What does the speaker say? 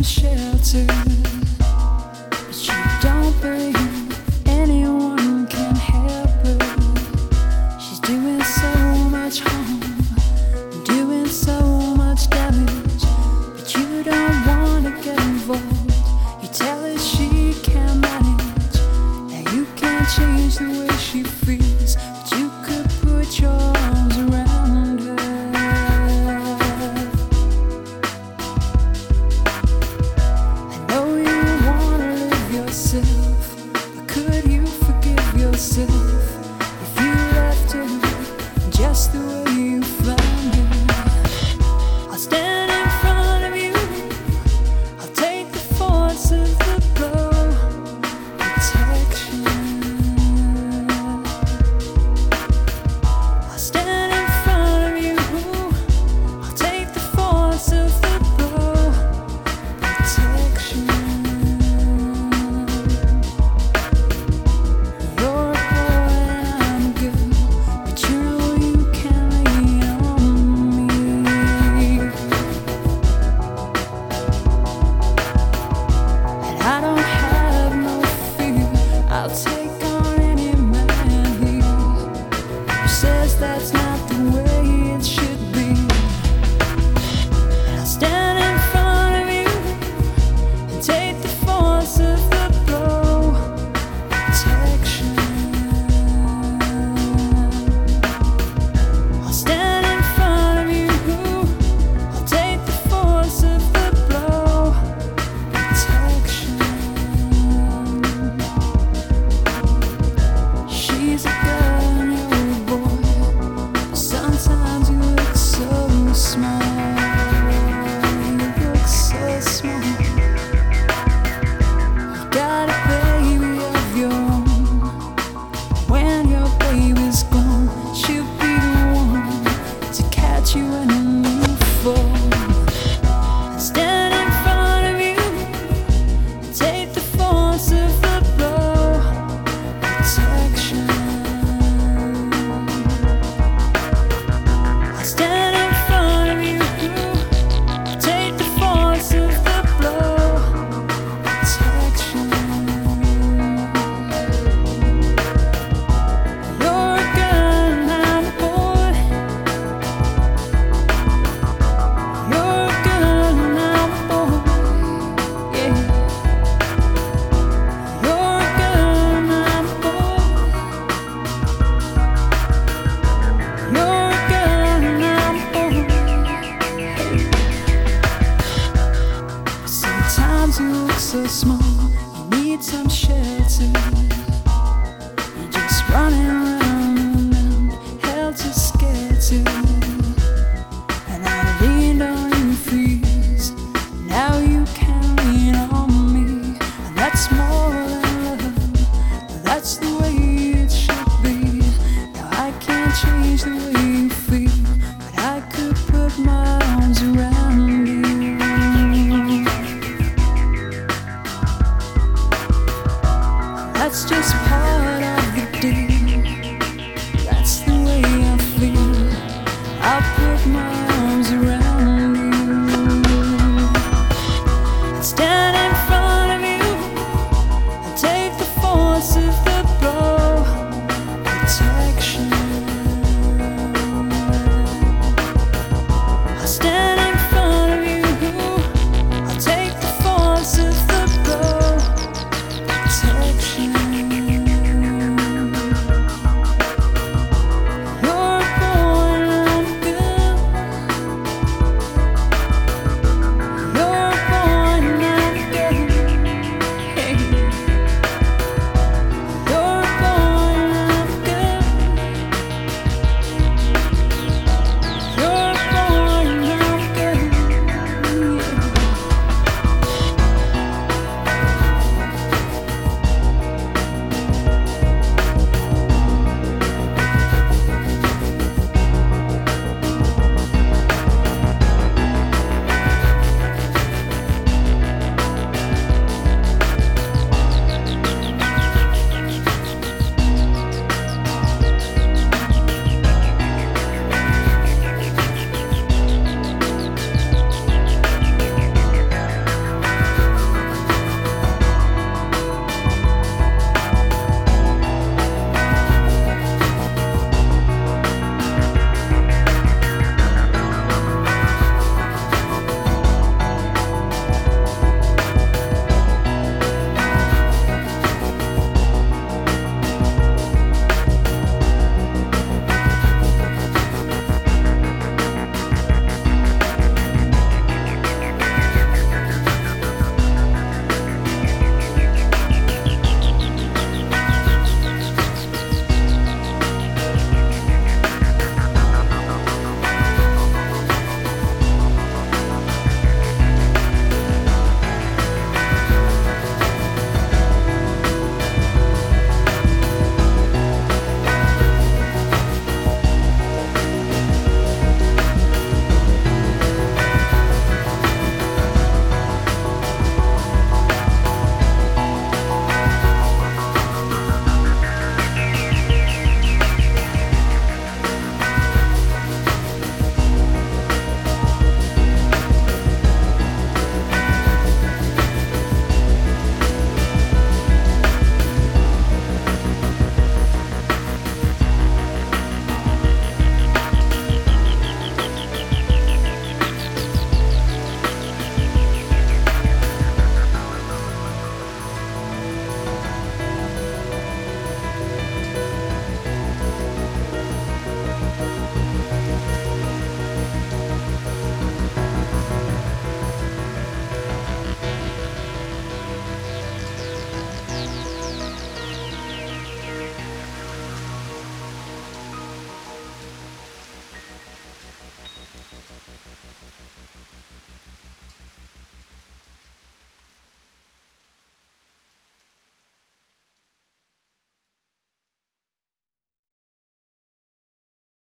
some shelter, but you don't believe anyone can help her. She's doing so much harm, doing so much damage, but you don't want to get involved. You tell her she can't manage, that you can't change the way she feels, but you could put your arms around her. But could you forgive yourself if you left her just the way you found her? I'll stand in front of you, I'll take the force of the blow, protection. I'll stand in front of you, I'll take the force of the blow, protection. I'll take on any man here who says that's not the way it should be. And I'll stand in front of you and take the force of the blow, protection. I'll stand in front of you, I'll take the force of the blow, protection. She's a girl, you're a boy. Sometimes you look so small. You look so small. You got a baby of your own. When your baby's gone, she'll be the one to catch you when you fall. Stand in front of you and take the force of the blow, protection. I stand in front of you, take the force of the blow, protection. You're a girl and I'm a boy. You're a girl and I'm a boy. Yeah. You're a girl and I'm a boy. You're a girl and I'm a boy. Sometimes you look so small, you need some shelter. You're just running around, helter skelter.